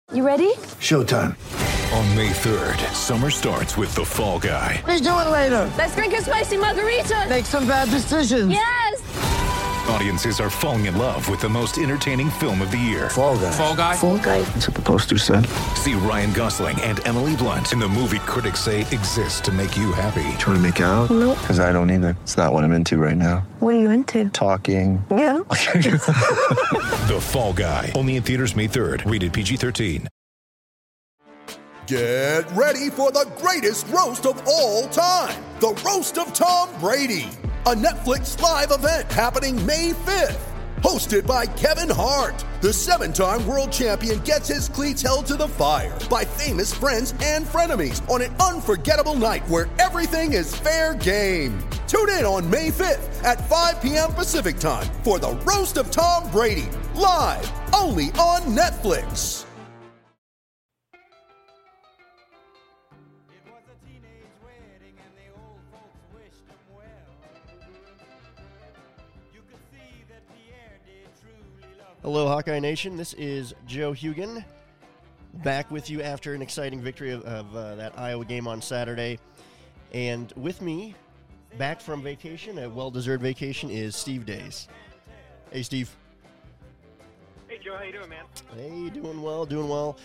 You ready? Showtime. On May 3rd, summer starts with The Fall Guy. Let's do it later. Let's drink a spicy margarita. Make some bad decisions. Yes! Audiences are falling in love with the most entertaining film of the year. Fall Guy. Fall Guy? Fall guy. That's what the poster said. See Ryan Gosling and Emily Blunt in the movie critics say exists to make you happy. Trying to make it out? Nope. Because I don't either. It's not what I'm into right now. What are you into? Talking. Yeah. The Fall Guy. Only in theaters May 3rd. Rated PG-13. Get ready for the greatest roast of all time. The Roast of Tom Brady. A Netflix live event happening May 5th. Hosted by Kevin Hart. The 7-time world champion gets his cleats held to the fire by famous friends and frenemies on an unforgettable night where everything is fair game. Tune in on May 5th at 5 p.m. Pacific time for the Roast of Tom Brady. Live only on Netflix. Hello, Hawkeye Nation. This is Joe Hugan, back with you after an exciting victory of that Iowa game on Saturday. And with me, back from vacation, a well-deserved vacation, is Steve Days. Hey, Steve. Hey, Joe. How you doing, man? Hey, doing well, doing well.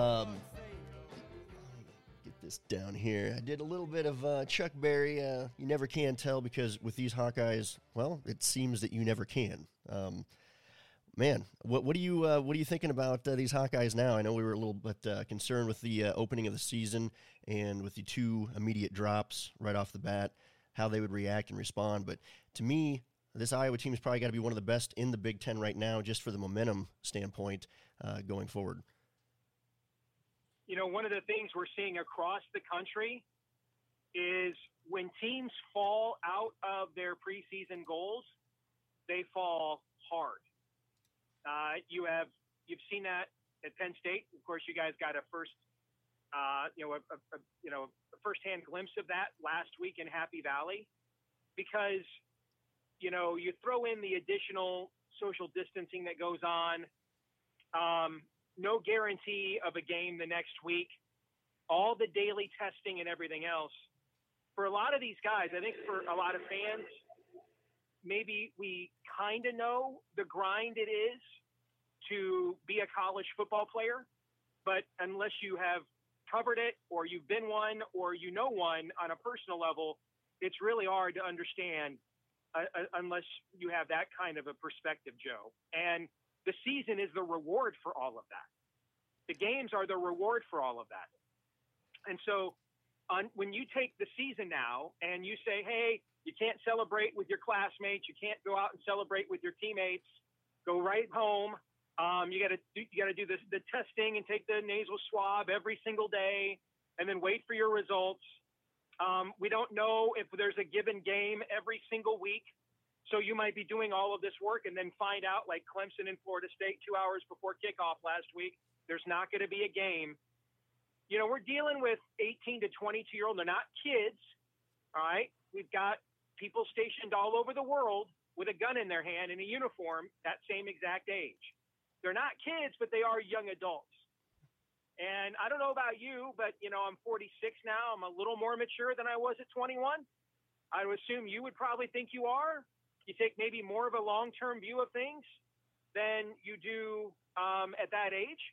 Get this down here. I did a little bit of Chuck Berry. You never can tell because with these Hawkeyes, well, it seems that you never can. Man, what are you thinking about these Hawkeyes now? I know we were a little bit concerned with the opening of the season and with the two immediate drops right off the bat, how they would react and respond. But to me, this Iowa team has probably got to be one of the best in the Big Ten right now, just for the momentum standpoint going forward. You know, one of the things we're seeing across the country is when teams fall out of their preseason goals, they fall hard. You've seen that at Penn State. Of course, you guys got a firsthand glimpse of that last week in Happy Valley, because you throw in the additional social distancing that goes on, no guarantee of a game the next week, all the daily testing and everything else. For a lot of these guys, I think for a lot of fans, maybe we kind of know the grind it is to be a college football player, but unless you have covered it or you've been one or you know one on a personal level, it's really hard to understand unless you have that kind of a perspective, Joe. And the season is the reward for all of that. The games are the reward for all of that. And so when you take the season now and you say, hey, you can't celebrate with your classmates, you can't go out and celebrate with your teammates, go right home. You got to do the testing and take the nasal swab every single day, and then wait for your results. We don't know if there's a given game every single week, so you might be doing all of this work and then find out, like Clemson and Florida State 2 hours before kickoff last week, there's not going to be a game. You know, we're dealing with 18 to 22-year-old. They're not kids, all right? We've got people stationed all over the world with a gun in their hand in a uniform that same exact age. They're not kids, but they are young adults. And I don't know about you, but, I'm 46 now. I'm a little more mature than I was at 21. I would assume you would probably think you are. You take maybe more of a long-term view of things than you do at that age.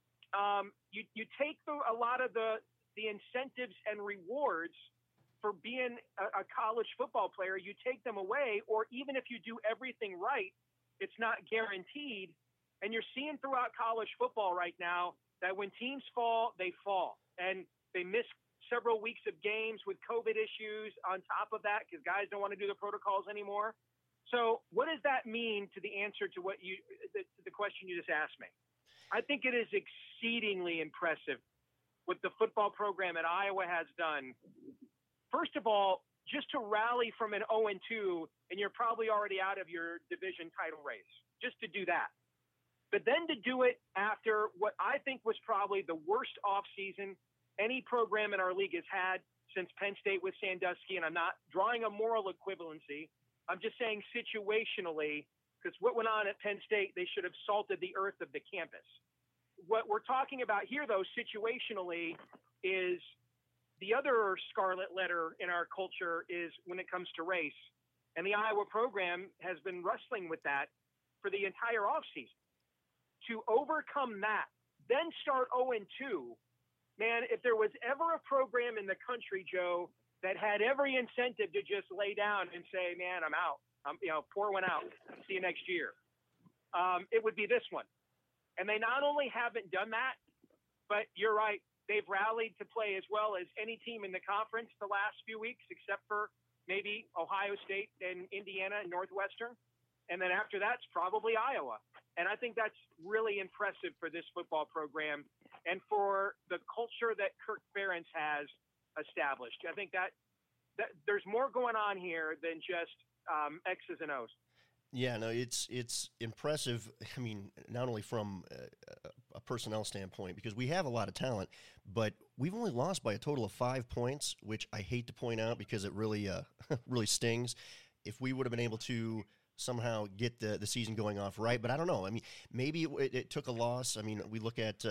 You take a lot of the incentives and rewards for being a college football player, you take them away, or even if you do everything right, it's not guaranteed. And you're seeing throughout college football right now that when teams fall, they fall. And they miss several weeks of games with COVID issues on top of that because guys don't want to do the protocols anymore. So what does that mean to the answer to the question you just asked me? I think it is exceedingly impressive what the football program at Iowa has done. First of all, just to rally from an 0-2, and you're probably already out of your division title race, just to do that. But then to do it after what I think was probably the worst offseason any program in our league has had since Penn State with Sandusky, and I'm not drawing a moral equivalency. I'm just saying situationally, because what went on at Penn State, they should have salted the earth of the campus. what we're talking about here, though, situationally, is the other scarlet letter in our culture is when it comes to race. And the Iowa program has been wrestling with that for the entire offseason. To overcome that, then start 0-2. Man, if there was ever a program in the country, Joe, that had every incentive to just lay down and say, man, I'm out. Pour one out. See you next year. It would be this one. And they not only haven't done that, but you're right. They've rallied to play as well as any team in the conference the last few weeks, except for maybe Ohio State and Indiana and Northwestern. And then after that's probably Iowa. And I think that's really impressive for this football program and for the culture that Kirk Ferentz has established. I think that there's more going on here than just X's and O's. Yeah, no, it's impressive. I mean, not only from a personnel standpoint, because we have a lot of talent, but we've only lost by a total of 5 points, which I hate to point out because it really really stings. If we would have been able to somehow get the season going off right, but I don't know. I mean, maybe it took a loss. I mean, we look at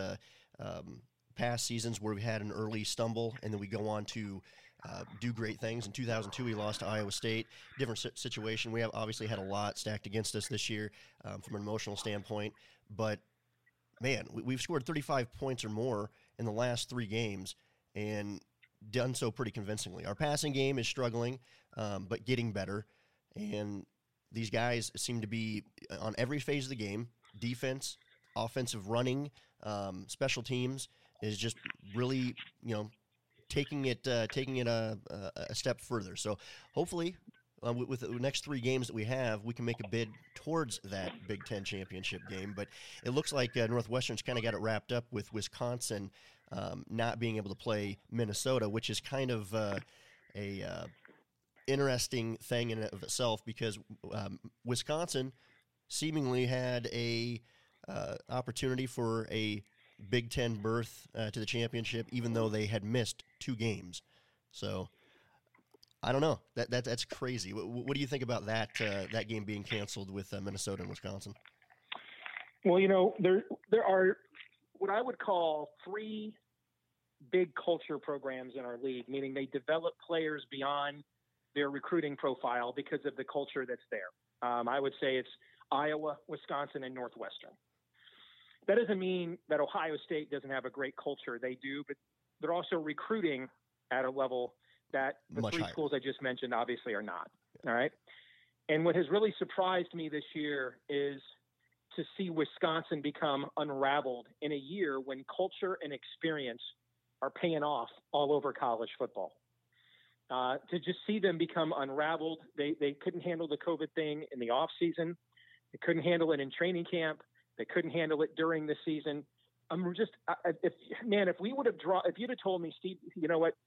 past seasons where we had an early stumble and then we go on to do great things. In 2002, we lost to Iowa State. Different situation. We have obviously had a lot stacked against us this year from an emotional standpoint. But, man, we've scored 35 points or more in the last 3 games and done so pretty convincingly. Our passing game is struggling, but getting better. And these guys seem to be on every phase of the game. Defense, offensive running, special teams is just really, taking it a step further. So hopefully with the next 3 games that we have, we can make a bid towards that Big Ten championship game. But it looks like Northwestern's kind of got it wrapped up with Wisconsin not being able to play Minnesota, which is kind of a interesting thing in and of itself because Wisconsin seemingly had a opportunity for a Big Ten berth to the championship, even though they had missed 2 games. So I don't know. That's crazy. What do you think about that game being canceled with Minnesota and Wisconsin? Well, there are what I would call 3 big culture programs in our league, meaning they develop players beyond their recruiting profile because of the culture that's there. I would say it's Iowa, Wisconsin, and Northwestern. That doesn't mean that Ohio State doesn't have a great culture. They do, but they're also recruiting at a level that the Much 3 higher. schools I just mentioned obviously are not. All right. And what has really surprised me this year is to see Wisconsin become unraveled in a year when culture and experience are paying off all over college football. To just see them become unraveled. They couldn't handle the COVID thing in the off season. They couldn't handle it in training camp. They couldn't handle it during the season. I'm just, if you'd have told me, Steve, you know what,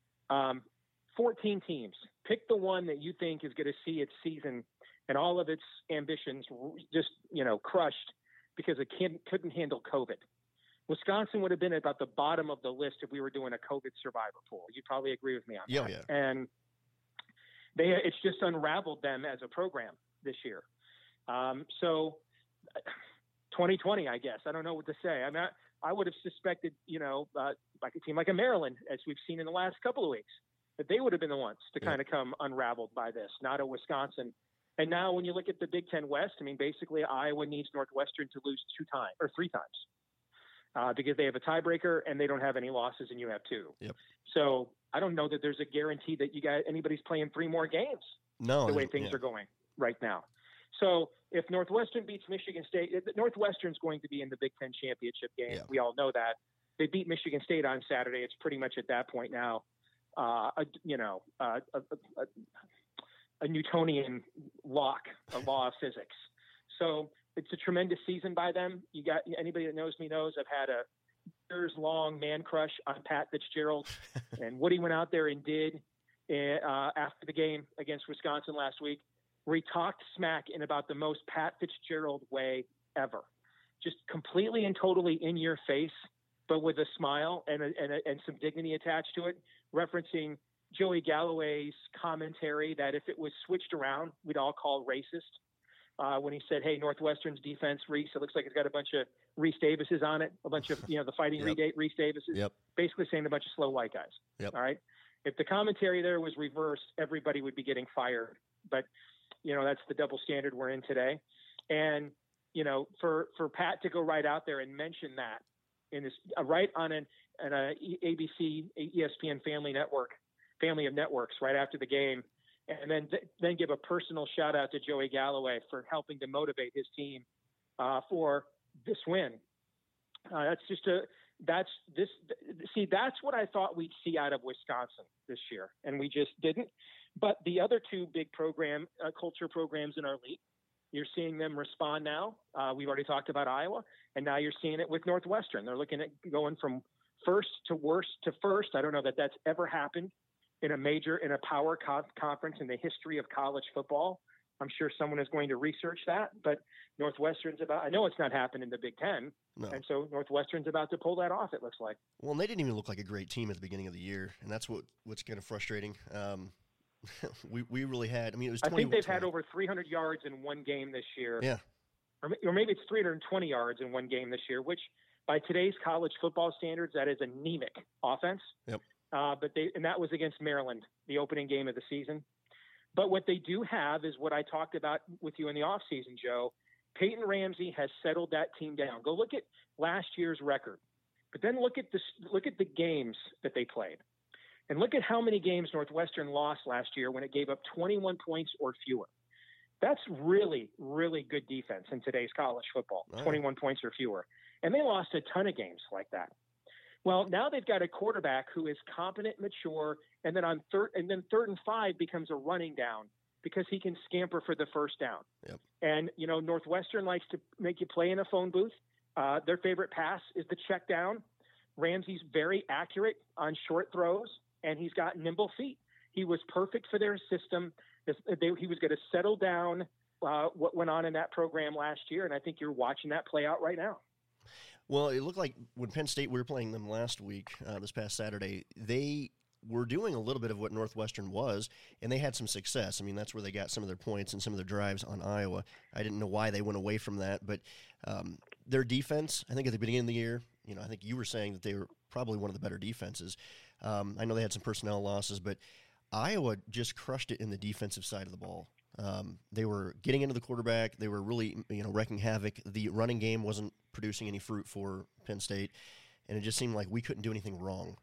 14 teams, pick the one that you think is going to see its season and all of its ambitions just, crushed because it couldn't handle COVID. Wisconsin would have been about the bottom of the list if we were doing a COVID survivor pool. You'd probably agree with me on that. Yeah. And it's just unraveled them as a program this year. So 2020, I guess. I don't know what to say. I mean, I would have suspected, like a team like a Maryland, as we've seen in the last couple of weeks, that they would have been the ones to kind of come unraveled by this, not a Wisconsin. And now when you look at the Big Ten West, I mean, basically Iowa needs Northwestern to lose 2 times or 3 times because they have a tiebreaker and they don't have any losses and you have 2. Yep. So I don't know that there's a guarantee that anybody's playing 3 more games the way things are going right now. So if Northwestern beats Michigan State, Northwestern's going to be in the Big Ten championship game. Yeah. We all know that. They beat Michigan State on Saturday. It's pretty much at that point now, a Newtonian law of physics. So it's a tremendous season by them. You got anybody that knows me knows I've had a years-long man crush on Pat Fitzgerald, and what he went out there and did after the game against Wisconsin last week, where he talked smack in about the most Pat Fitzgerald way ever, just completely and totally in your face, but with a smile and some dignity attached to it, referencing Joey Galloway's commentary that if it was switched around, we'd all call racist. When he said, "Hey, Northwestern's defense, Reese, it looks like it's got a bunch of Reese Davis is on it, a bunch of, the fighting Reese Davis is basically saying a bunch of slow white guys. All right. If the commentary there was reversed, everybody would be getting fired. But, that's the double standard we're in today. And, for Pat to go right out there and mention that in this, right on an ABC, ESPN family of networks right after the game, and then give a personal shout out to Joey Galloway for helping to motivate his team for this win. That's what I thought we'd see out of Wisconsin this year, and we just didn't. But the other two big culture programs in our league, you're seeing them respond now. We've already talked about Iowa, and now you're seeing it with Northwestern. They're looking at going from first to worst to first. I don't know that that's ever happened in a power conference in the history of college football. I'm sure someone is going to research that, but Northwestern's I know it's not happened in the Big Ten. No. And so Northwestern's about to pull that off, it looks like. Well, and they didn't even look like a great team at the beginning of the year, and that's what's kind of frustrating. We really had, it was 20. I think they've had over 300 yards in one game this year. Yeah. Or maybe it's 320 yards in one game this year, which by today's college football standards, that is anemic offense. Yep. And that was against Maryland, the opening game of the season. But what they do have is what I talked about with you in the offseason, Joe. Peyton Ramsey has settled that team down. Go look at last year's record, but then look at the games that they played, and look at how many games Northwestern lost last year when it gave up 21 points or fewer. That's really, really good defense in today's college football. 21 points or fewer, and they lost a ton of games like that. Well, now they've got a quarterback who is competent, mature, and then third and 5 becomes a running down because he can scamper for the first down. Yep. And, Northwestern likes to make you play in a phone booth. Their favorite pass is the check down. Ramsey's very accurate on short throws, and he's got nimble feet. He was perfect for their system. He was going to settle down what went on in that program last year, and I think you're watching that play out right now. Well, it looked like when Penn State, we were playing them last week, this past Saturday, they were doing a little bit of what Northwestern was, and they had some success. That's where they got some of their points and some of their drives on Iowa. I didn't know why they went away from that, but their defense, I think at the beginning of the year, I think you were saying that they were probably one of the better defenses. I know they had some personnel losses, but Iowa just crushed it in the defensive side of the ball. They were getting into the quarterback. They were really, wrecking havoc. The running game wasn't producing any fruit for Penn State, and it just seemed like we couldn't do anything wrong.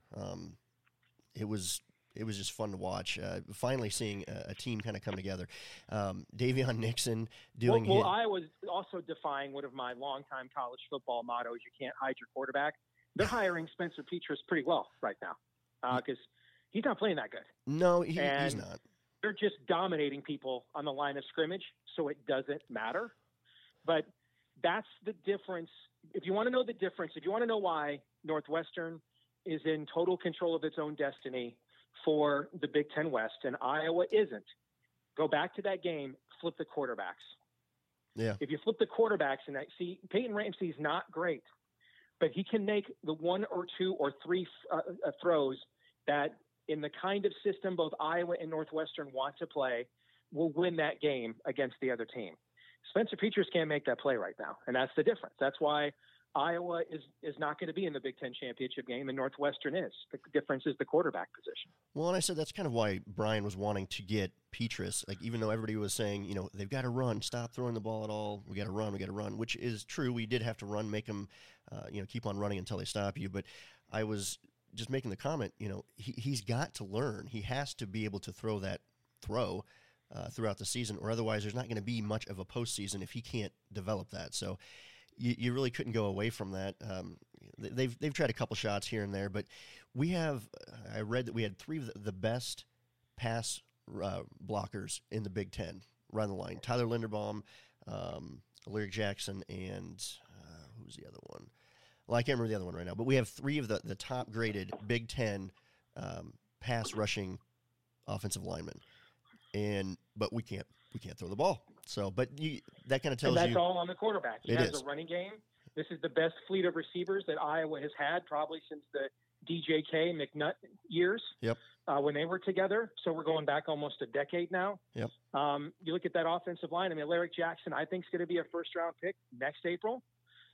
It was just fun to watch. Finally seeing a team kind of come together. Davion Nixon doing. Well, Iowa's also defying one of my longtime college football mottos: "You can't hide your quarterback." They're hiring Spencer Petras pretty well right now because he's not playing that good. No, he's not. They're just dominating people on the line of scrimmage, so it doesn't matter. But that's the difference. If you want to know the difference, if you want to know why Northwestern is in total control of its own destiny for the Big Ten West and Iowa isn't, go back to that game, flip the quarterbacks. Yeah. If you flip the quarterbacks and Peyton Ramsey's not great, but he can make the 1 or 2 or 3 throws that in the kind of system both Iowa and Northwestern want to play will win that game against the other team. Spencer Petras can't make that play right now, and that's the difference. That's why Iowa is not going to be in the Big Ten championship game, and Northwestern is. The difference is the quarterback position. Well, and I said that's kind of why Brian was wanting to get Petras. Even though everybody was saying, they've got to run, stop throwing the ball at all. We got to run, which is true. We did have to run, make them, keep on running until they stop you. But I was just making the comment, he's got to learn. He has to be able to throw that throw throughout the season, or otherwise there's not going to be much of a postseason if he can't develop that. So you really couldn't go away from that. They've tried a couple shots here and there, but I read that we had 3 of the best pass blockers in the Big Ten run the line. Tyler Linderbaum, Lyric Jackson, and who's the other one? Well, I can't remember the other one right now, but we have 3 of the top-graded Big Ten pass rushing offensive linemen, but we can't throw the ball. So, but that kind of tells you. And that's all on the quarterback. He has is. A running game. This is the best fleet of receivers that Iowa has had probably since the DJK McNutt years. Yep. When they were together. So we're going back almost a decade now. Yep. You look at that offensive line. Lyric Jackson, I think, is going to be a first-round pick next April.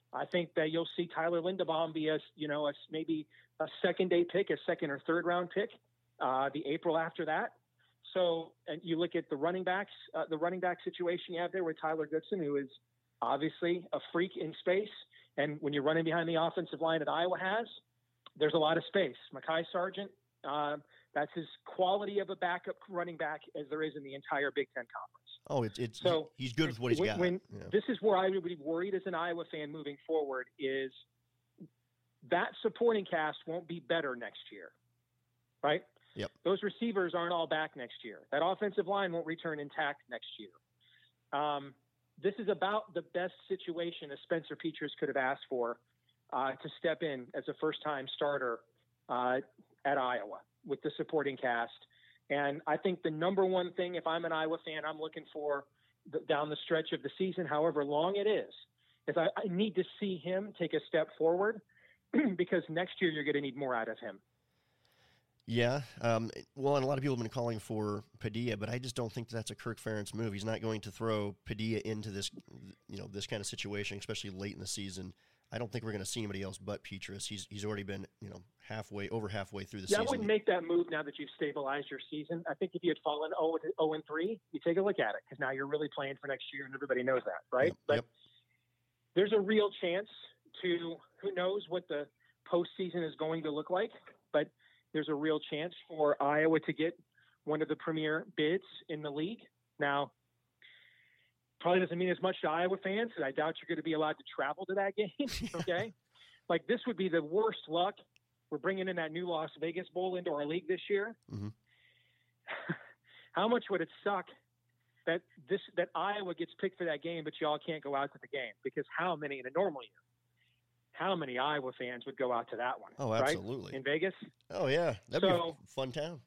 I think that you'll see Tyler Linderbaum be maybe a second-day pick, a second or third-round pick, the April after that. So, and you look at the running back situation you have there with Tyler Goodson, who is obviously a freak in space. And when you're running behind the offensive line that Iowa has, there's a lot of space. Mekhi Sargent, that's as quality of a backup running back as there is in the entire Big Ten Conference. So he's good with what he's got. This is where I would be worried as an Iowa fan moving forward is that supporting cast won't be better next year, right? Yep. Those receivers aren't all back next year. That offensive line won't return intact next year. This is about the best situation a Spencer Petras could have asked for to step in as a first-time starter at Iowa with the supporting cast. And I think the number one thing, if I'm an Iowa fan, I'm looking for down the stretch of the season, however long it is I need to see him take a step forward because next year you're going to need more out of him. Yeah. Well, and a lot of people have been calling for Padilla, but I just don't think that's a Kirk Ferentz move. He's not going to throw Padilla into this, this kind of situation, especially late in the season. I don't think we're going to see anybody else but Petras. He's already been, over halfway through the season. I wouldn't make that move now that you've stabilized your season. I think if you had fallen 0-3, you take a look at it because now you're really playing for next year and everybody knows that, right? But there's a real chance to, who knows what the postseason is going to look like, but there's a real chance for Iowa to get one of the premier bids in the league. Now, probably doesn't mean as much to Iowa fans, and I doubt you're going to be allowed to travel to that game, okay? Like, this would be the worst luck. We're bringing in that new Las Vegas Bowl into our league this year. Mm-hmm. How much would it suck that Iowa gets picked for that game, but y'all can't go out to the game? Because how many in a normal year? How many Iowa fans would go out to that one? Oh, absolutely. Right? In Vegas? Oh, yeah. That'd be a fun town.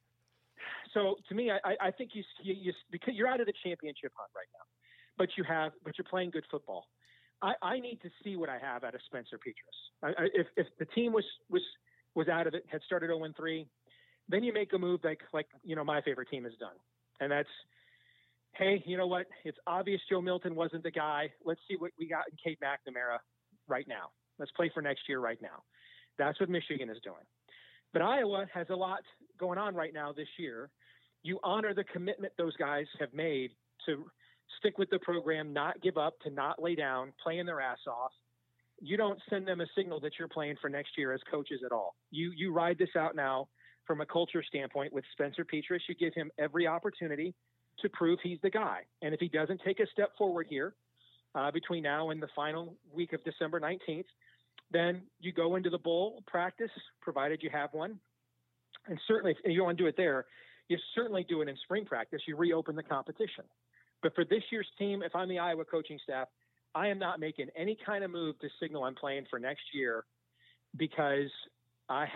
So to me, I think you because you're out of the championship hunt right now, but you're playing good football. I need to see what I have out of Spencer Petras. If the team was out of it, had started 0-3, then you make a move like my favorite team has done, and that's, hey, you know what? It's obvious Joe Milton wasn't the guy. Let's see what we got in Cade McNamara right now. Let's play for next year right now. That's what Michigan is doing. But Iowa has a lot going on right now this year. You honor the commitment those guys have made to stick with the program, not give up, to not lay down, playing their ass off. You don't send them a signal that you're playing for next year as coaches at all. You ride this out now from a culture standpoint with Spencer Petras. You give him every opportunity to prove he's the guy. And if he doesn't take a step forward here between now and the final week of December 19th, then you go into the bowl practice, provided you have one. And certainly, if you don't want to do it there, you certainly do it in spring practice. You reopen the competition. But for this year's team, if I'm the Iowa coaching staff, I am not making any kind of move to signal I'm playing for next year because I've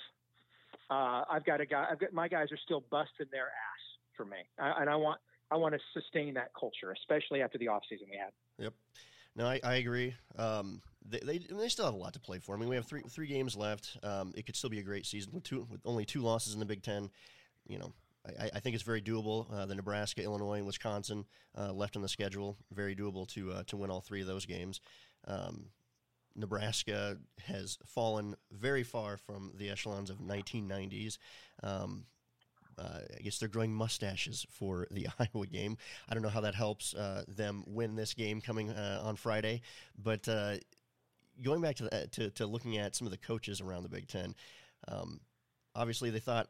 got my guys are still busting their ass for me. And I want to sustain that culture, especially after the offseason we had. Yep. No, I agree. They still have a lot to play for. I mean, we have three games left. It could still be a great season with only 2 losses in the Big Ten. I think it's very doable. The Nebraska, Illinois, and Wisconsin left on the schedule, very doable to win all 3 of those games. Nebraska has fallen very far from the echelons of 1990s. I guess they're growing mustaches for the Iowa game. I don't know how that helps them win this game coming on Friday. But going back to looking at some of the coaches around the Big Ten, obviously they thought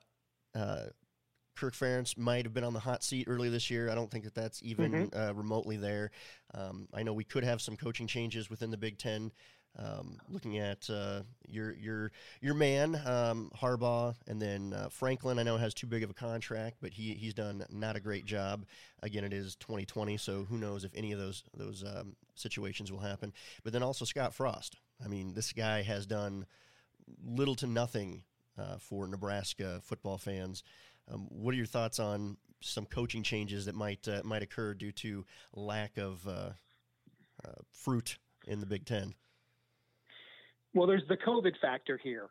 Kirk Ferentz might have been on the hot seat earlier this year. I don't think that's even remotely there. I know we could have some coaching changes within the Big Ten. Looking at your man Harbaugh, and then Franklin, I know has too big of a contract, but he's done not a great job. Again, it is 2020, so who knows if any of those situations will happen. But then also Scott Frost. I mean, this guy has done little to nothing for Nebraska football fans. What are your thoughts on some coaching changes that might occur due to lack of fruit in the Big Ten? Well, there's the COVID factor here.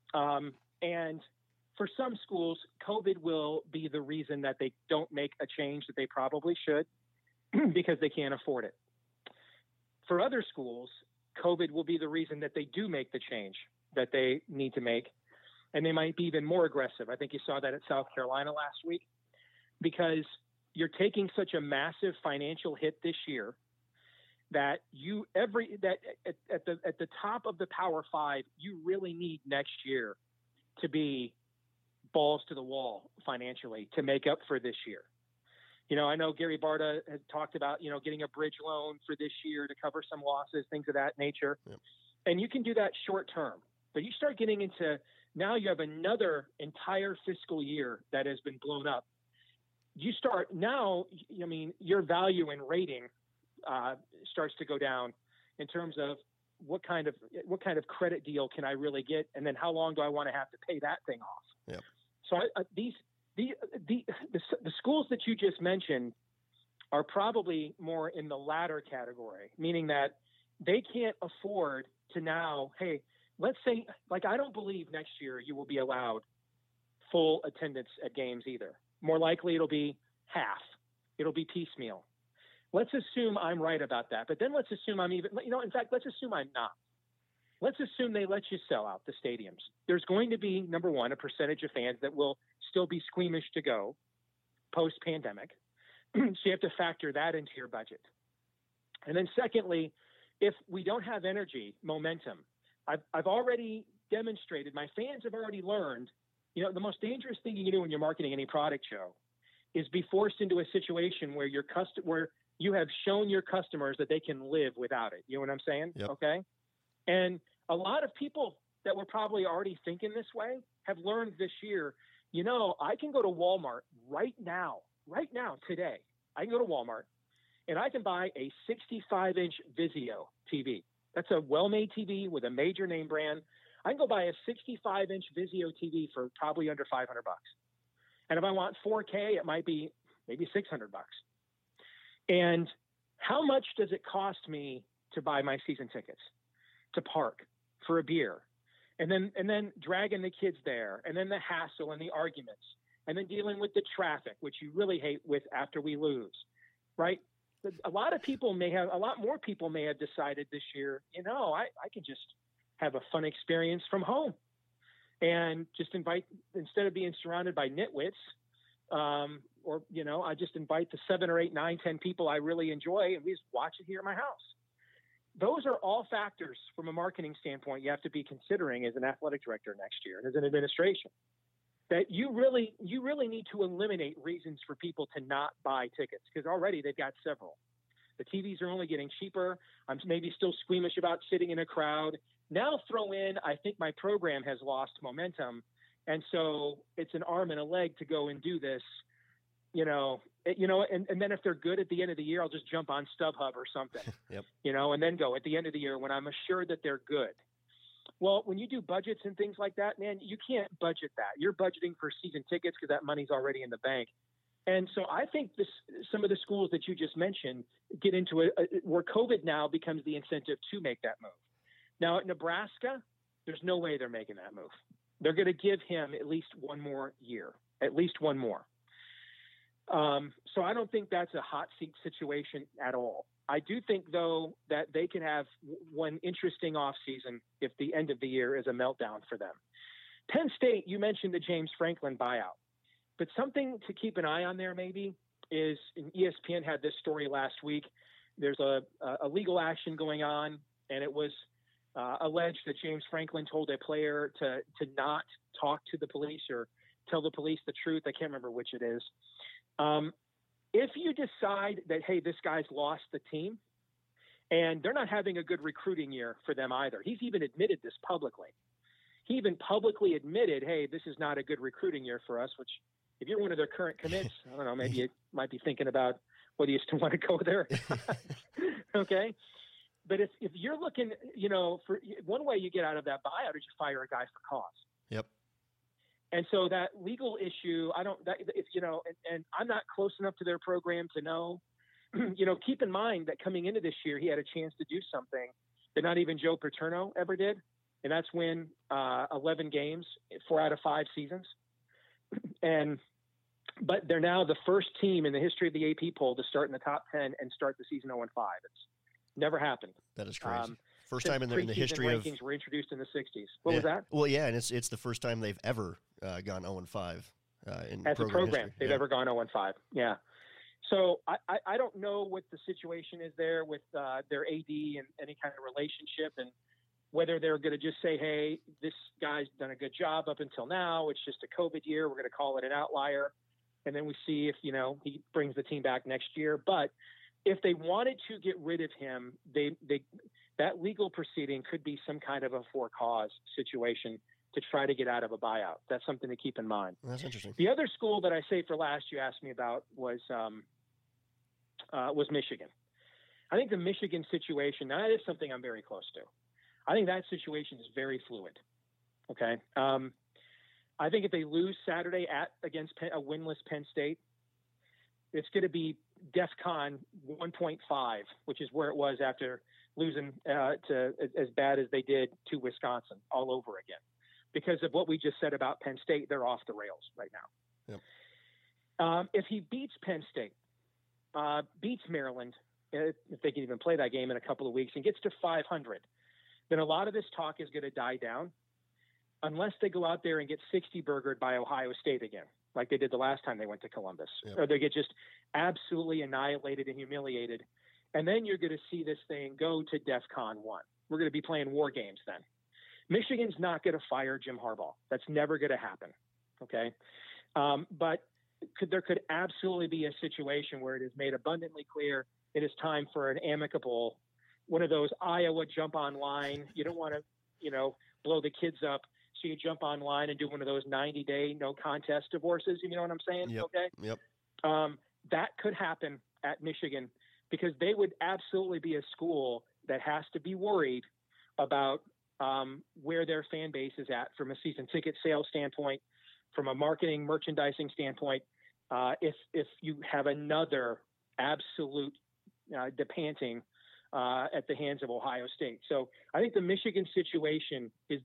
And for some schools, COVID will be the reason that they don't make a change that they probably should because they can't afford it. For other schools, COVID will be the reason that they do make the change that they need to make. And they might be even more aggressive. I think you saw that at South Carolina last week, because you're taking such a massive financial hit this year that at the top of the Power Five, you really need next year to be balls to the wall financially to make up for this year. I know Gary Barta had talked about, getting a bridge loan for this year to cover some losses, things of that nature. Yep. And you can do that short term, but you start getting into, now you have another entire fiscal year that has been blown up. You start now, your value and rating starts to go down in terms of what kind of credit deal can I really get, and then how long do I want to have to pay that thing off? Yep. So the schools that you just mentioned are probably more in the latter category, meaning that they can't afford to now, hey, let's say, I don't believe next year you will be allowed full attendance at games either. More likely it'll be half. It'll be piecemeal. Let's assume I'm right about that. But then let's assume in fact, let's assume I'm not. Let's assume they let you sell out the stadiums. There's going to be, number one, a percentage of fans that will still be squeamish to go post-pandemic. So you have to factor that into your budget. And then secondly, if we don't have energy, momentum, I've already demonstrated, my fans have already learned, the most dangerous thing you can do when you're marketing any product show is be forced into a situation where where you have shown your customers that they can live without it. You know what I'm saying? Yep. Okay. And a lot of people that were probably already thinking this way have learned this year, I can go to Walmart right now, today. I can go to Walmart and I can buy a 65-inch Vizio TV. That's a well-made TV with a major name brand. I can go buy a 65-inch Vizio TV for probably under $500. And if I want 4K, it might be maybe $600. And how much does it cost me to buy my season tickets, to park for a beer, and then dragging the kids there, and then the hassle and the arguments, and then dealing with the traffic, which you really hate with after we lose, right? A lot more people may have decided this year, I can just have a fun experience from home and just instead of being surrounded by nitwits, I just invite the 7 or 8, 9, 10 people I really enjoy, and we just watch it here at my house. Those are all factors from a marketing standpoint you have to be considering as an athletic director next year and as an administration, that you really need to eliminate reasons for people to not buy tickets, because already they've got several. The TVs are only getting cheaper. I'm maybe still squeamish about sitting in a crowd. Now throw in, I think my program has lost momentum, and so it's an arm and a leg to go and do this. And then if they're good at the end of the year, I'll just jump on StubHub or something, Yep. And then go at the end of the year when I'm assured that they're good. Well, when you do budgets and things like that, man, you can't budget that. You're budgeting for season tickets because that money's already in the bank. And so I think some of the schools that you just mentioned get into where COVID now becomes the incentive to make that move. Now at Nebraska, there's no way they're making that move. They're going to give him at least one more year, at least one more. So I don't think that's a hot seat situation at all. I do think, though, that they can have one interesting offseason if the end of the year is a meltdown for them. Penn State, you mentioned the James Franklin buyout. But something to keep an eye on there maybe is, and ESPN had this story last week, there's a legal action going on, and it was alleged that James Franklin told a player to not talk to the police or tell the police the truth. I can't remember which it is. If you decide that, hey, this guy's lost the team, and they're not having a good recruiting year for them either. He's even admitted this publicly. He even publicly admitted, hey, this is not a good recruiting year for us, which if you're one of their current commits, I don't know, maybe you might be thinking about whether you still want to go there. Okay. But if you're looking, for one way you get out of that buyout is you fire a guy for cause. Yep. And so that legal issue, and I'm not close enough to their program to know, keep in mind that coming into this year, he had a chance to do something that not even Joe Paterno ever did. And that's win 11 games, 4 out of 5 seasons. But they're now the first team in the history of the AP poll to start in the top 10 and start the season 0-5. It's never happened. That is crazy. First time in the preseason history of rankings were introduced in the 60s. What was that? Well, yeah, and it's the first time they've ever gone 0-5 in as a program. history. They've ever gone 0-5. Yeah. So I don't know what the situation is there with their AD and any kind of relationship, and whether they're going to just say, hey, this guy's done a good job up until now. It's just a COVID year. We're going to call it an outlier. And then we see if, he brings the team back next year. But if they wanted to get rid of him, that legal proceeding could be some kind of a for cause situation to try to get out of a buyout. That's something to keep in mind. That's interesting. The other school that I saved for last you asked me about was Michigan. I think the Michigan situation, now that is something I'm very close to. I think that situation is very fluid. Okay. I think if they lose Saturday against a winless Penn State, it's going to be DEFCON 1.5, which is where it was after losing to as bad as they did to Wisconsin all over again. Because of what we just said about Penn State, they're off the rails right now. Yep. If he beats Penn State, beats Maryland, if they can even play that game in a couple of weeks, and gets to 500, then a lot of this talk is going to die down unless they go out there and get 60-burgered by Ohio State again, like they did the last time they went to Columbus. Yep. Or they get just absolutely annihilated and humiliated. And then you're going to see this thing go to DEFCON 1. We're going to be playing war games then. Michigan's not going to fire Jim Harbaugh. That's never going to happen. Okay. But there could absolutely be a situation where it is made abundantly clear it is time for an amicable, one of those Iowa jump online. You don't want to, blow the kids up. So you jump online and do one of those 90-day no contest divorces. You know what I'm saying? Yep. Okay. Yep. That could happen at Michigan because they would absolutely be a school that has to be worried about where their fan base is at from a season ticket sales standpoint, from a marketing merchandising standpoint. If you have another absolute depanting at the hands of Ohio State. So I think the Michigan situation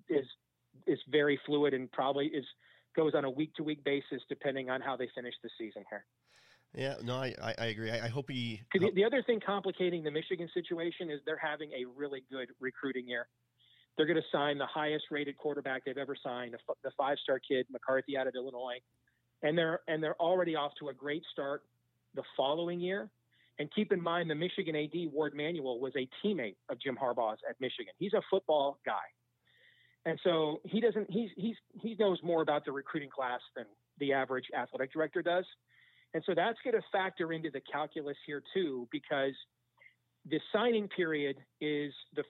is very fluid and probably goes on a week-to-week basis depending on how they finish the season here. Yeah, no, I agree. I hope he. The other thing complicating the Michigan situation is they're having a really good recruiting year. They're going to sign the highest-rated quarterback they've ever signed, the five-star kid McCarthy out of Illinois, and they're already off to a great start the following year. And keep in mind, the Michigan AD Ward Manuel was a teammate of Jim Harbaugh's at Michigan. He's a football guy, and so he knows more about the recruiting class than the average athletic director does. And so that's going to factor into the calculus here too, because the signing period is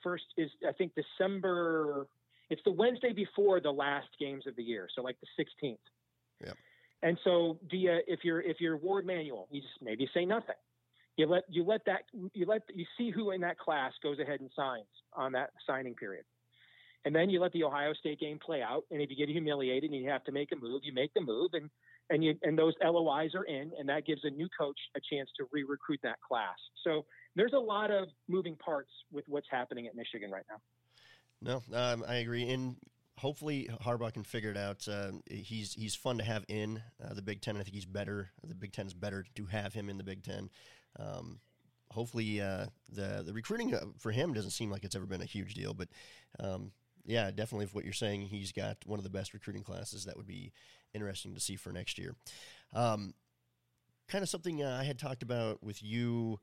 I think December. It's the Wednesday before the last games of the year. So like the 16th. Yeah. And so if you're Ward Manuel, you just maybe say nothing. You see who in that class goes ahead and signs on that signing period. And then you let the Ohio State game play out. And if you get humiliated and you have to make a move, you make the move and those LOIs are in, and that gives a new coach a chance to re-recruit that class. So there's a lot of moving parts with what's happening at Michigan right now. No, I agree. And hopefully Harbaugh can figure it out. He's fun to have in the Big Ten. I think he's better. The Big Ten is better to have him in the Big Ten. Hopefully the recruiting for him doesn't seem like it's ever been a huge deal, but yeah, definitely what you're saying, he's got one of the best recruiting classes. That would be interesting to see for next year. Kind of something I had talked about with you,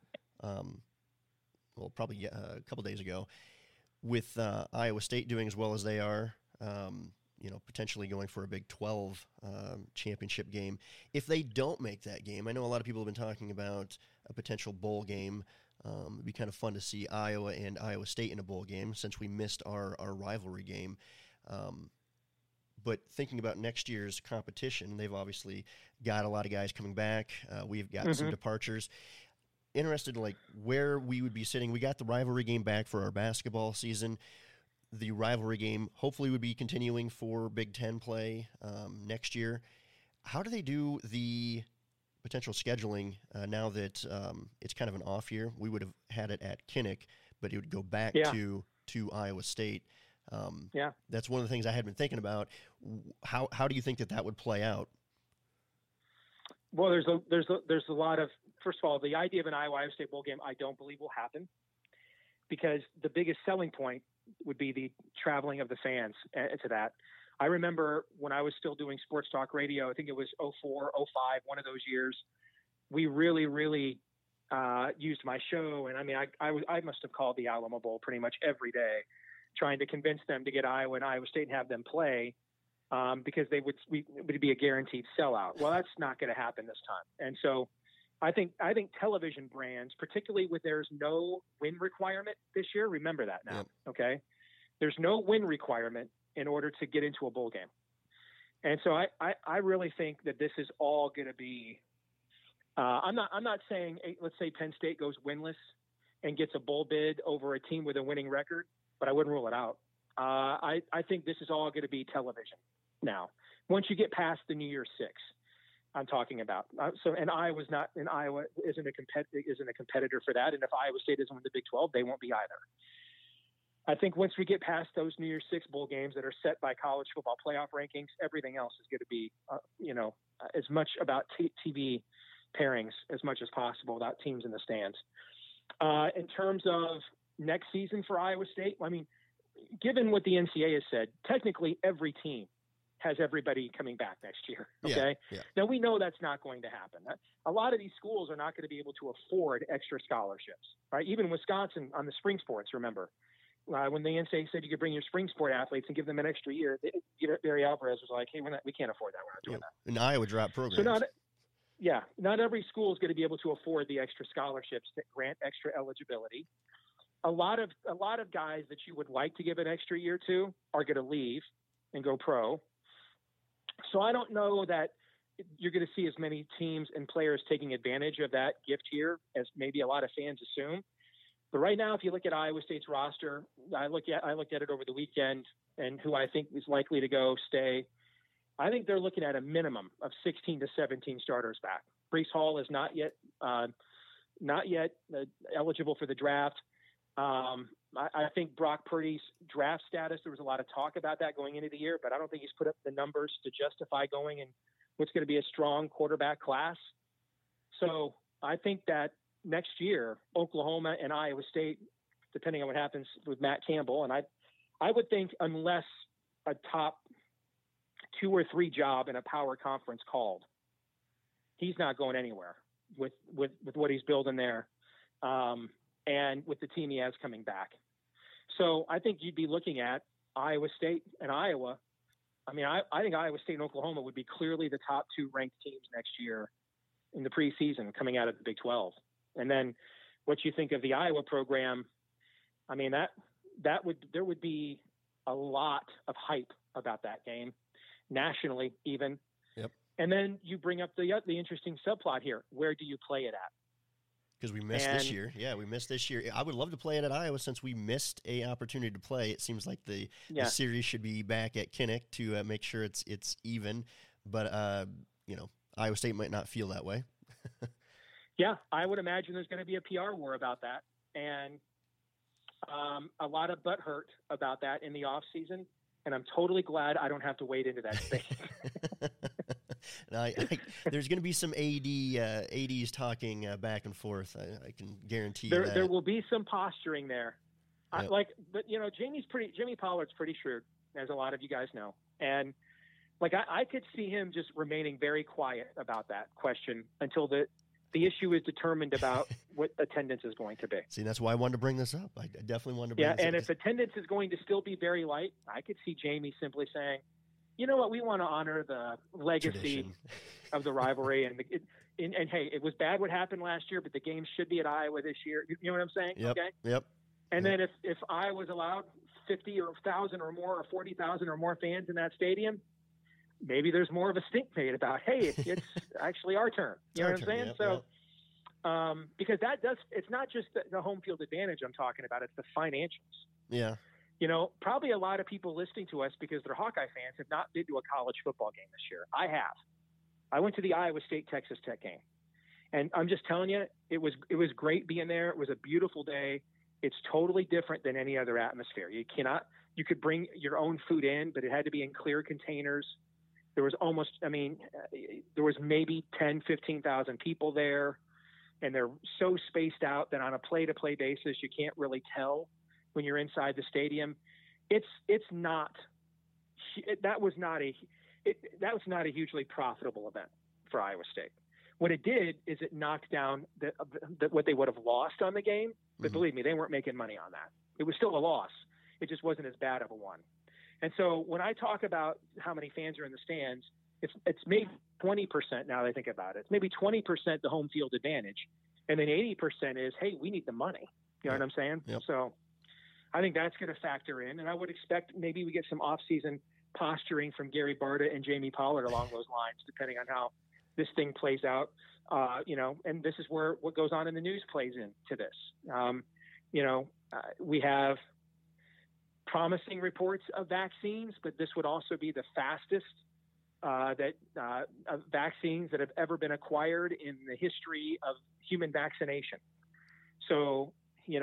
probably a couple days ago, with Iowa State doing as well as they are, potentially going for a Big 12 championship game. If they don't make that game, I know a lot of people have been talking about a potential bowl game. It'd be kind of fun to see Iowa and Iowa State in a bowl game since we missed our rivalry game. But thinking about next year's competition, they've obviously got a lot of guys coming back. We've got some departures. Interested in like where we would be sitting. We got the rivalry game back for our basketball season. The rivalry game hopefully would be continuing for Big Ten play next year. How do they do the potential scheduling now that it's kind of an off year? We would have had it at Kinnick, but it would go back to Iowa State. That's one of the things I had been thinking about. How do you think that would play out? Well, there's a lot of, first of all, the idea of an Iowa State bowl game I don't believe will happen because the biggest selling point would be the traveling of the fans to that. I remember when I was still doing sports talk radio, I think it was 04, 05, one of those years, we really, really used my show. And I mean, I must have called the Alamo Bowl pretty much every day, trying to convince them to get Iowa and Iowa State and have them play because it would be a guaranteed sellout. Well, that's not going to happen this time. And so I think television brands, particularly with there's no win requirement this year, remember that now, okay? There's no win requirement in order to get into a bowl game. And so I really think that this is all going to be I'm not saying, let's say Penn State goes winless and gets a bowl bid over a team with a winning record, but I wouldn't rule it out. I think this is all going to be television now. Once you get past the New Year's Six, I'm talking about. And Iowa isn't a competitor for that. And if Iowa State doesn't win the Big 12, they won't be either. I think once we get past those New Year's Six bowl games that are set by college football playoff rankings, everything else is going to be, as much about TV pairings as much as possible without teams in the stands. In terms of next season for Iowa State, I mean, given what the NCAA has said, technically every team has everybody coming back next year. Okay. Yeah. Now we know that's not going to happen. A lot of these schools are not going to be able to afford extra scholarships, right? Even Wisconsin on the spring sports, remember, when the NCAA said you could bring your spring sport athletes and give them an extra year, Barry Alvarez was like, hey, we can't afford that. We're not doing that. And Iowa dropped programs. So not every school is going to be able to afford the extra scholarships that grant extra eligibility. A lot of guys that you would like to give an extra year to are going to leave and go pro. So I don't know that you're going to see as many teams and players taking advantage of that gift year as maybe a lot of fans assume. But right now, if you look at Iowa State's roster, I looked at it over the weekend and who I think is likely to stay. I think they're looking at a minimum of 16 to 17 starters back. Breece Hall is not yet eligible for the draft. I think Brock Purdy's draft status, there was a lot of talk about that going into the year, but I don't think he's put up the numbers to justify going in what's going to be a strong quarterback class. So I think that next year, Oklahoma and Iowa State, depending on what happens with Matt Campbell, and I would think unless a top 2 or 3 job in a power conference called, he's not going anywhere with what he's building there. And with the team he has coming back. So I think you'd be looking at Iowa State and Iowa. I mean, I think Iowa State and Oklahoma would be clearly the top 2 ranked teams next year in the preseason coming out of the Big 12. And then what you think of the Iowa program, I mean, there would be a lot of hype about that game, nationally even. Yep. And then you bring up the interesting subplot here. Where do you play it at? Because we missed this year. Yeah, we missed this year. I would love to play it at Iowa since we missed a opportunity to play. It seems like the series should be back at Kinnick to make sure it's even. But, Iowa State might not feel that way. Yeah, I would imagine there's going to be a PR war about that. And a lot of butt hurt about that in the off season. And I'm totally glad I don't have to wade into that space. There's going to be some ADs talking back and forth. I can guarantee you that. There will be some posturing there. Yep. Jimmy Pollard's pretty shrewd, as a lot of you guys know. And I could see him just remaining very quiet about that question until the issue is determined about what attendance is going to be. See, that's why I wanted to bring this up. I definitely wanted to bring this up. Yeah, and if attendance is going to still be very light, I could see Jamie simply saying, you know what, we want to honor the legacy of the rivalry. And hey, it was bad what happened last year, but the game should be at Iowa this year. You know what I'm saying? Yep, okay. Yep. And then if Iowa's allowed 50 or 1,000 or more or 40,000 or more fans in that stadium, maybe there's more of a stink made about, hey, it's actually our turn. You know what I'm saying? Yep, so, because it's not just the home field advantage I'm talking about, it's the financials. Yeah. Probably a lot of people listening to us because they're Hawkeye fans have not been to a college football game this year. I have. I went to the Iowa State Texas Tech game, and I'm just telling you, it was great being there. It was a beautiful day. It's totally different than any other atmosphere. You could bring your own food in, but it had to be in clear containers. There was maybe 10, 15,000 people there. and they're so spaced out that on a play-to-play basis, you can't really tell when you're inside the stadium. That was not a hugely profitable event for Iowa State. What it did is it knocked down what they would have lost on the game. But believe me, they weren't making money on that. It was still a loss. It just wasn't as bad of a one. And so when I talk about how many fans are in the stands, it's maybe 20% now that I think about it. It's maybe 20% the home field advantage. And then 80% is, hey, we need the money. You know what I'm saying? Yep. So I think that's going to factor in. And I would expect maybe we get some off-season posturing from Gary Barta and Jamie Pollard along those lines, depending on how this thing plays out. And this is where what goes on in the news plays into this. We have promising reports of vaccines, but this would also be the fastest vaccines that have ever been acquired in the history of human vaccination. So,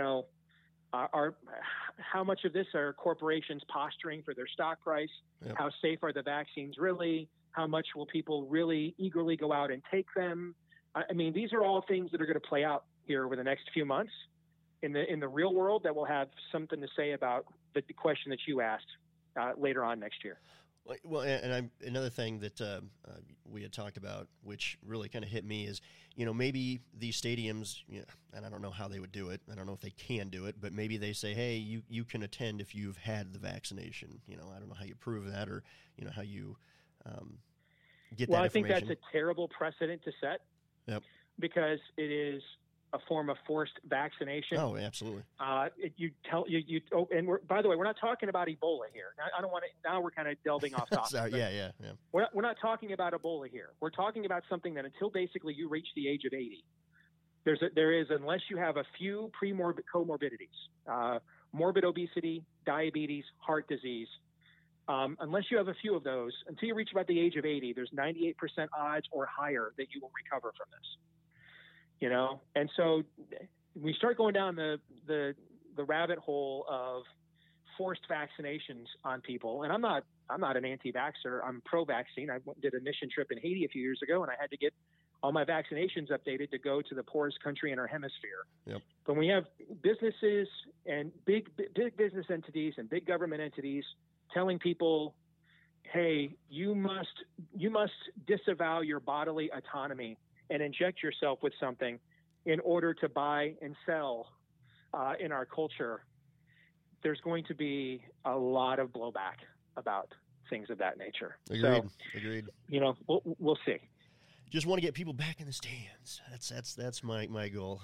how much of this are corporations posturing for their stock price? Yep. How safe are the vaccines really? How much will people really eagerly go out and take them? I mean, these are all things that are going to play out here over the next few months in the real world that will have something to say about the question that you asked later on next year. Well, and another thing that we had talked about, which really kind of hit me, is maybe these stadiums, and I don't know how they would do it. I don't know if they can do it, but maybe they say, hey, you can attend if you've had the vaccination. I don't know how you prove that, or how you get that information. Well, I think that's a terrible precedent to set. Yep. Because it is a form of forced vaccination. Oh, absolutely. And by the way, we're not talking about Ebola here. I don't want to. Now we're kind of delving off topic. Sorry, yeah. We're not talking about Ebola here. We're talking about something that until basically you reach the age of 80, there is unless you have a few comorbidities, morbid obesity, diabetes, heart disease. Unless you have a few of those, until you reach about the age of 80, there's 98% odds or higher that you will recover from this. And so we start going down the rabbit hole of forced vaccinations on people. And I'm not an anti-vaxxer. I'm pro-vaccine. I did a mission trip in Haiti a few years ago, and I had to get all my vaccinations updated to go to the poorest country in our hemisphere. Yep. But when we have businesses and big business entities and big government entities telling people, hey, you must disavow your bodily autonomy and inject yourself with something in order to buy and sell in our culture, there's going to be a lot of blowback about things of that nature. Agreed. We'll see. Just want to get people back in the stands. That's my goal.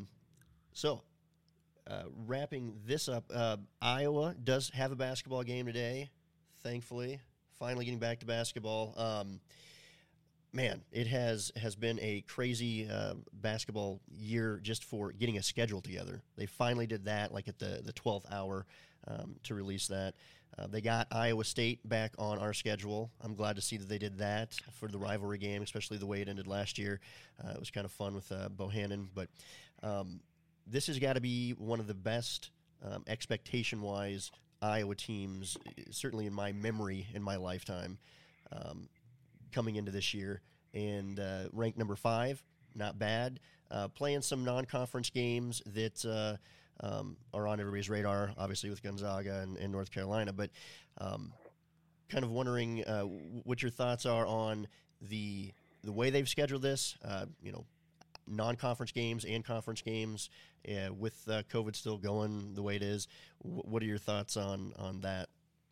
Wrapping this up, Iowa does have a basketball game today, thankfully. Finally getting back to basketball. Man, it has been a crazy basketball year just for getting a schedule together. They finally did that, like at the 12th hour, to release that. They got Iowa State back on our schedule. I'm glad to see that they did that for the rivalry game, especially the way it ended last year. It was kind of fun with Bohannon, but this has got to be one of the best expectation-wise Iowa teams, certainly in my memory in my lifetime, coming into this year. And ranked number 5, not bad. Playing some non-conference games that are on everybody's radar, obviously with Gonzaga and North Carolina. But kind of wondering what your thoughts are on the way they've scheduled this, non-conference games and conference games, with COVID still going the way it is. What are your thoughts on that?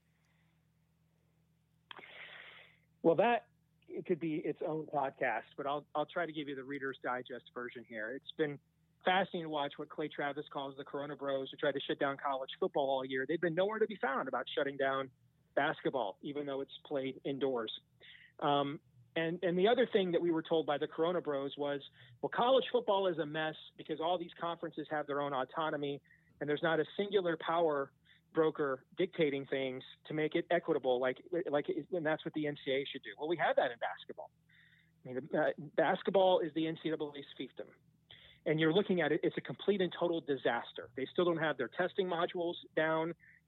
Well, it could be its own podcast, but I'll try to give you the Reader's Digest version here. It's been fascinating to watch what Clay Travis calls the Corona Bros, who tried to shut down college football all year. They've been nowhere to be found about shutting down basketball, even though it's played indoors. And the other thing that we were told by the Corona Bros was, well, college football is a mess because all these conferences have their own autonomy, and there's not a singular power broker dictating things to make it equitable, and that's what the NCAA should do. Well, we have that in basketball. I mean, basketball is the NCAA's fiefdom, and you're looking at it, it's a complete and total disaster. They still don't have their testing modules down.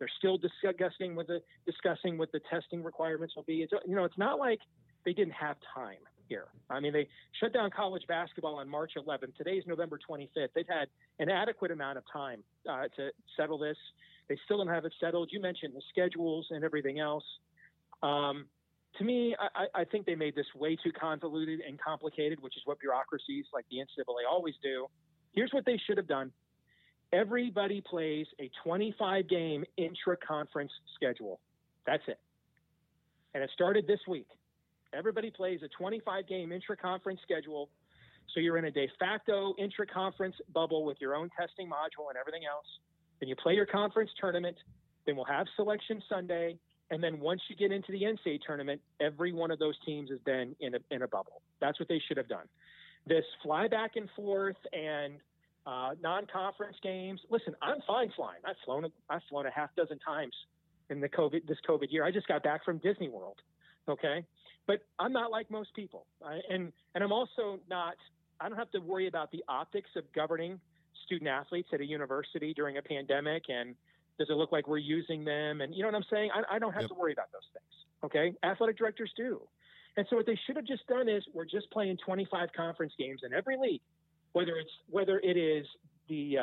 They're still discussing what the testing requirements will be. It's not like they didn't have time here. I mean, they shut down college basketball on March 11th. Today's November 25th. They've had an adequate amount of time to settle this. They still don't have it settled. You mentioned the schedules and everything else. To me, I think they made this way too convoluted and complicated, which is what bureaucracies like the NCAA always do. Here's what they should have done. Everybody plays a 25-game intra-conference schedule. That's it. And it started this week. Everybody plays a 25-game intra-conference schedule. So you're in a de facto intra-conference bubble with your own testing module and everything else. Then you play your conference tournament. Then we'll have Selection Sunday. And then once you get into the NCAA tournament, every one of those teams has been in a bubble. That's what they should have done. This fly back and forth and non-conference games. Listen, I'm fine flying. I've flown a half dozen times in this COVID year. I just got back from Disney World. Okay. But I'm not like most people. And I'm also not, I don't have to worry about the optics of governing student athletes at a university during a pandemic. And does it look like we're using them? And you know what I'm saying? I don't have to worry about those things. Okay. Athletic directors do. And so what they should have just done is we're just playing 25 conference games in every league, whether it is the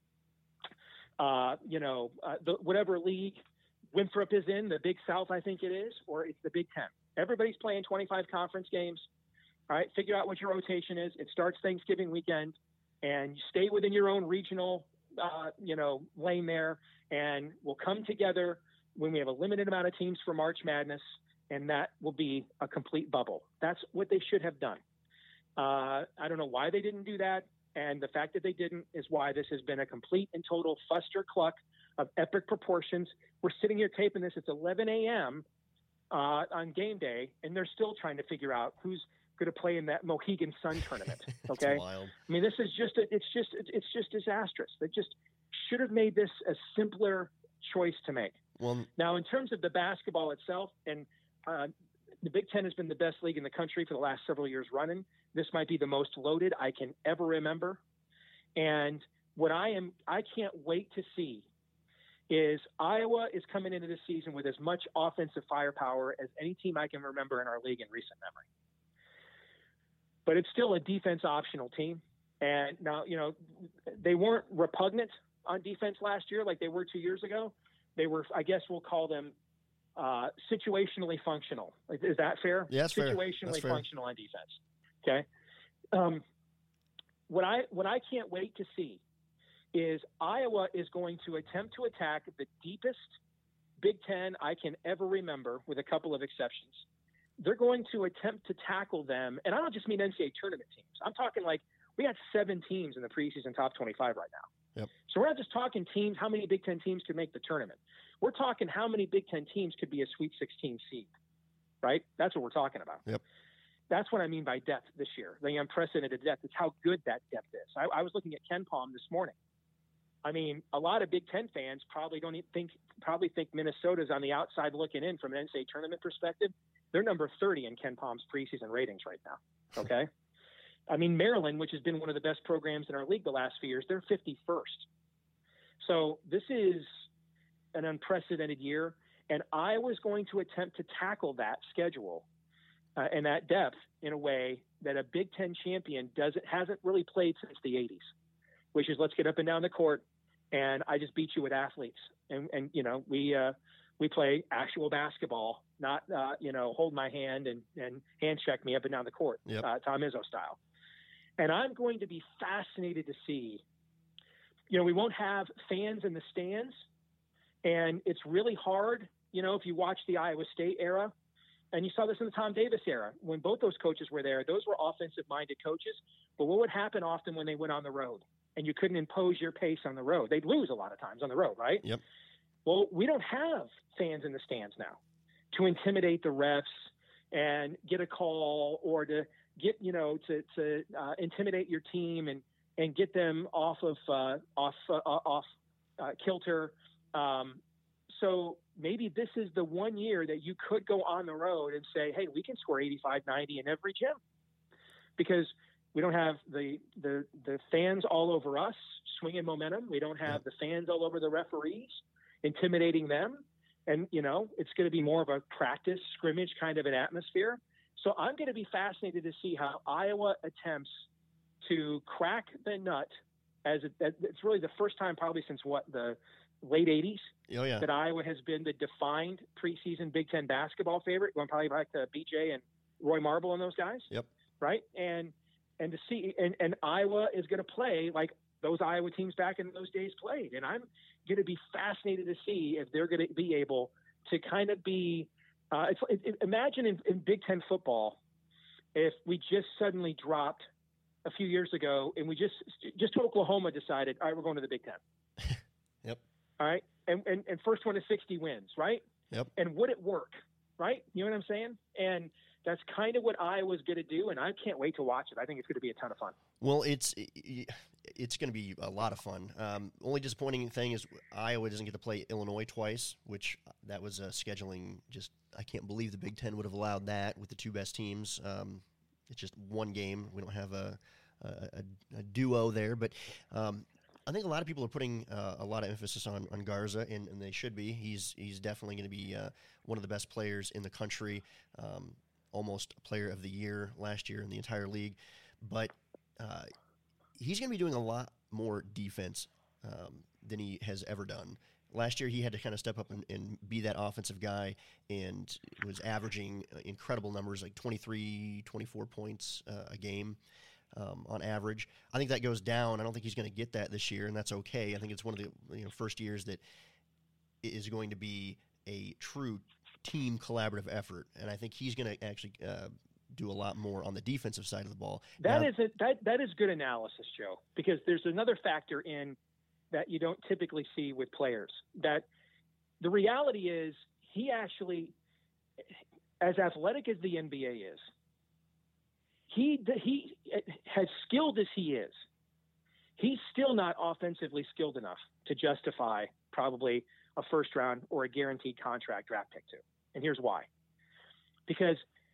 whatever league Winthrop is in, the Big South, I think it is, or it's the Big Ten. Everybody's playing 25 conference games. All right. Figure out what your rotation is. It starts Thanksgiving weekend, and you stay within your own regional, lane there, and we'll come together when we have a limited amount of teams for March Madness, and that will be a complete bubble. That's what they should have done. I don't know why they didn't do that, and the fact that they didn't is why this has been a complete and total fuster cluck of epic proportions. We're sitting here taping this. It's 11 a.m. On game day, and they're still trying to figure out who's going to play in that Mohegan Sun tournament. Okay, wild. I mean, this is it's just disastrous. They just should have made this a simpler choice to make. Well, now in terms of the basketball itself, and the Big Ten has been the best league in the country for the last several years running. This might be the most loaded I can ever remember. And what I can't wait to see is Iowa is coming into this season with as much offensive firepower as any team I can remember in our league in recent memory. But it's still a defense optional team. And now, they weren't repugnant on defense last year like they were 2 years ago. They were, I guess we'll call them situationally functional. Is that fair? Yeah, that's situationally fair. Functional on defense. Okay. What I can't wait to see is Iowa is going to attempt to attack the deepest Big Ten I can ever remember, with a couple of exceptions. They're going to attempt to tackle them, and I don't just mean NCAA tournament teams. I'm talking like we got 7 teams in the preseason top 25 right now. Yep. So we're not just talking teams, how many Big Ten teams could make the tournament. We're talking how many Big Ten teams could be a Sweet 16 seed, right? That's what we're talking about. Yep. That's what I mean by depth this year, the unprecedented depth. It's how good that depth is. I was looking at KenPom this morning. I mean, a lot of Big Ten fans probably think Minnesota's on the outside looking in from an NCAA tournament perspective. They're number 30 in KenPom's preseason ratings right now. Okay. I mean, Maryland, which has been one of the best programs in our league the last few years, they're 51st. So this is an unprecedented year, and Iowa's going to attempt to tackle that schedule and that depth in a way that a Big Ten champion hasn't really played since the 80s, which is let's get up and down the court, and I just beat you with athletes. And we play actual basketball, not, hold my hand and hand check me up and down the court, yep. Tom Izzo style. And I'm going to be fascinated to see, we won't have fans in the stands, and it's really hard, if you watch the Iowa State era, and you saw this in the Tom Davis era, when both those coaches were there, those were offensive-minded coaches. But what would happen often when they went on the road and you couldn't impose your pace on the road? They'd lose a lot of times on the road, right? Yep. Well, we don't have fans in the stands now to intimidate the refs and get a call, or to get, to intimidate your team and get them off kilter. So maybe this is the one year that you could go on the road and say, hey, we can score 85, 90 in every gym, because we don't have the fans all over us swinging momentum. We don't have the fans all over the referees. intimidating them. And, it's going to be more of a practice scrimmage kind of an atmosphere. So I'm going to be fascinated to see how Iowa attempts to crack the nut it's really the first time probably since the late 80s that Iowa has been the defined preseason Big Ten basketball favorite, going probably back to BJ and Roy Marble and those guys. Yep. Right. And to see, and Iowa is going to play like those Iowa teams back in those days played. And I'm going to be fascinated to see if they're going to be able to kind of be, imagine in Big Ten football, if we just suddenly dropped a few years ago and we just Oklahoma decided, all right, we're going to the Big Ten. Yep. All right. And first one to 60 wins. Right. Yep. And would it work? Right. You know what I'm saying? And that's kind of what Iowa's going to do. And I can't wait to watch it. I think it's going to be a ton of fun. Well, it's going to be a lot of fun. Only disappointing thing is Iowa doesn't get to play Illinois twice, which that was scheduling. Just I can't believe the Big Ten would have allowed that with the two best teams. It's just one game. We don't have a duo there, but I think a lot of people are putting a lot of emphasis on Garza, and they should be. He's definitely going to be one of the best players in the country, almost player of the year last year in the entire league. But he's going to be doing a lot more defense than he has ever done. Last year, he had to kind of step up and be that offensive guy and was averaging incredible numbers, like 23, 24 points a game on average. I think that goes down. I don't think he's going to get that this year, and that's okay. I think it's one of the first years that it is going to be a true team collaborative effort, and I think he's going to actually do a lot more on the defensive side of the ball. That is good analysis, Joe, because there's another factor in that you don't typically see with players. That the reality is he actually, as athletic as the NBA is, he as skilled as he is, he's still not offensively skilled enough to justify probably a first round or a guaranteed contract draft pick to. And here's why. Because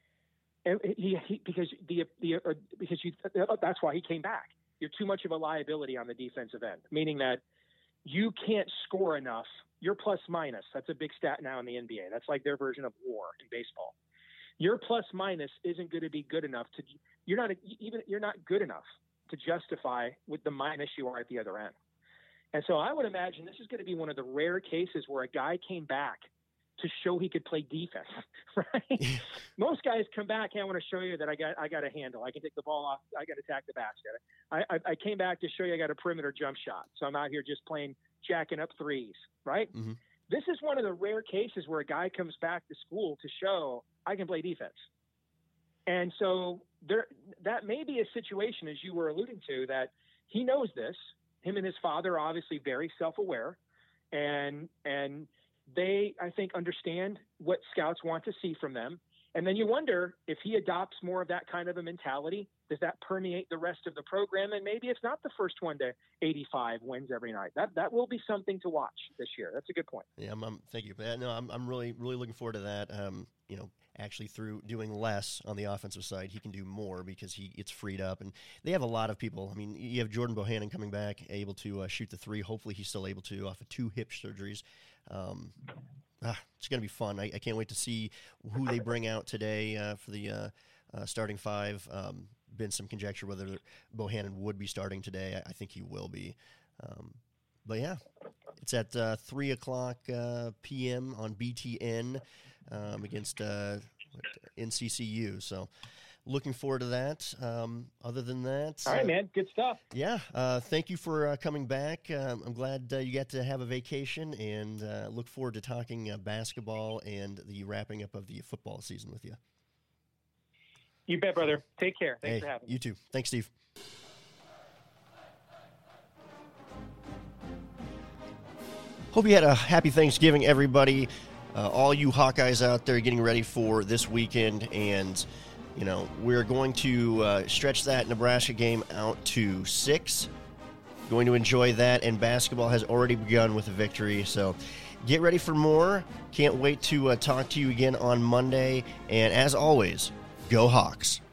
that's why he came back. You're too much of a liability on the defensive end, meaning that you can't score enough. Your plus minus, that's a big stat now in the NBA. That's like their version of WAR in baseball. Your plus minus isn't going to be good enough you're not good enough to justify with the minus you are at the other end. And so I would imagine this is going to be one of the rare cases where a guy came back to show he could play defense, right? Most guys come back, hey, I want to show you that I got a handle. I can take the ball off. I got to attack the basket. I came back to show you I got a perimeter jump shot. So I'm out here just jacking up threes, right? Mm-hmm. This is one of the rare cases where a guy comes back to school to show I can play defense. And so that may be a situation, as you were alluding to, that he knows this. Him and his father are obviously very self-aware, and they, I think, understand what scouts want to see from them. And then you wonder if he adopts more of that kind of a mentality, does that permeate the rest of the program? And maybe it's not the first one to 85 wins every night. That will be something to watch this year. That's a good point. Yeah, thank you for that. No, I'm really, really looking forward to that. Actually through doing less on the offensive side, he can do more because he gets freed up. And they have a lot of people. I mean, you have Jordan Bohannon coming back, able to shoot the three. Hopefully he's still able to off of 2 hip surgeries. It's going to be fun. I can't wait to see who they bring out today for the starting 5. Been some conjecture whether Bohannon would be starting today. I think he will be. But yeah, it's at 3 o'clock p.m. on BTN against NCCU. So looking forward to that. Other than that, all right, man, good stuff. Yeah, thank you for coming back. I'm glad you got to have a vacation, and look forward to talking basketball and the wrapping up of the football season with you. You bet, brother. Take care. Thanks for having me. You too. Thanks, Steve. Hope you had a happy Thanksgiving, everybody. All you Hawkeyes out there getting ready for this weekend, and we're going to stretch that Nebraska game out to 6. Going to enjoy that, and basketball has already begun with a victory. So get ready for more. Can't wait to talk to you again on Monday. And as always, go Hawks.